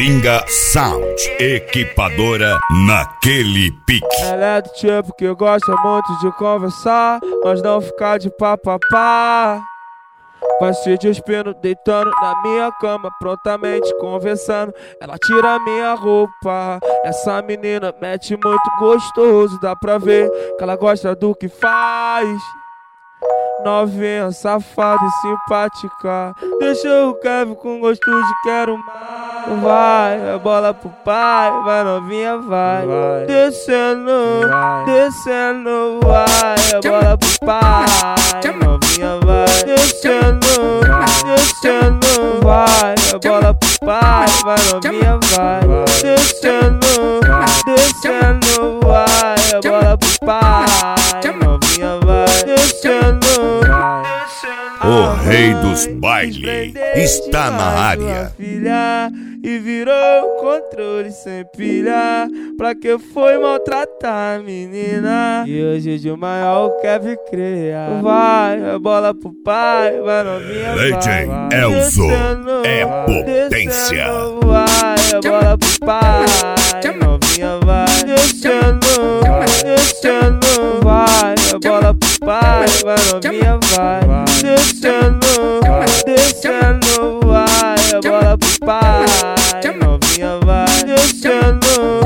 Coringa Sound, equipadora naquele pique. Ela é do tipo que gosta muito de conversar, mas não ficar de papapá. Vai se despindo, deitando na minha cama, prontamente conversando. Ela tira minha roupa. Essa menina mete muito gostoso, dá pra ver que ela gosta do que faz. Novinha, safada e simpática, deixa o Kevin com gosto de quero mais. Vai, a bola pro pai, vai novinha, vai. Descendo, descendo, vai, a bola pro pai, novinha, vai. Descendo, descendo, vai, a bola pro pai, vai novinha, vai. Descendo, descendo, vai, a bola pro pai, novinha, vai. Descendo. O rei dos bailes está na área. Filha, e virou controle sem pilha. Pra que foi maltratar a menina? E hoje de maior quer criar. Vai, a bola pro pai, vai novinha, vai. DJ Elzo é potência. Vai, a bola pro pai, novinha, vai. Descendo, descendo, vai, a bola pro pai, vai novinha, vai. Descendo, descendo, vai, a bola pro pai, novinha, vai. Descendo,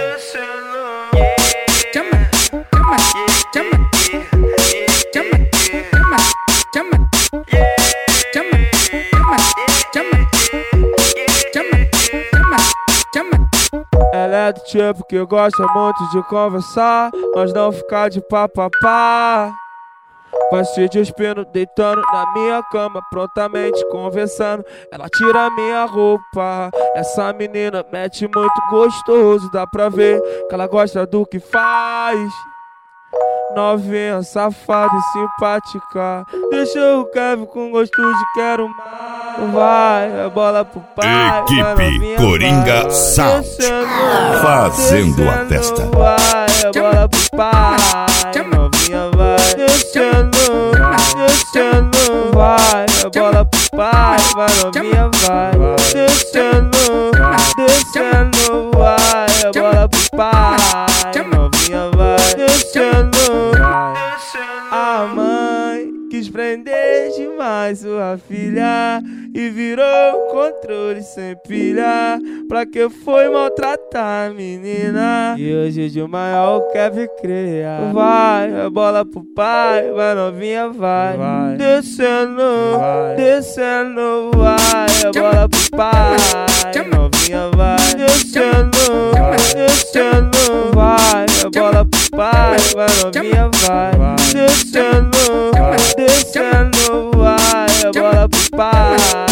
ela é do tipo que gosta muito de conversar, mas não ficar de papapá. Vai se despindo, deitando na minha cama, prontamente conversando. Ela tira minha roupa. Essa menina mete muito gostoso, dá pra ver que ela gosta do que faz. Novinha, safada e simpática, deixa o Kevin com gosto de quero mais. Vai, a bola pro pai, Equipe Coringa Sound, fazendo a festa. Vai, a bola pro pai, novinha, vai. Descendo, descendo, vai, a bola pro pai, vai novinha, vai. Descendo, descendo, vai, a bola pro pai, novinha, vai. Descendo. A mãe quis prender demais sua filha e virou controle sem pilha. Pra que foi maltratar a menina? E hoje de maior quer criar. Vai, a bola pro pai, vai novinha, vai. Descendo, descendo, vai, a bola pro pai, novinha, vai. Descendo, descendo, vai, a bola pro pai, vai novinha, vai. Descendo, descendo, vai, a bola pro pai.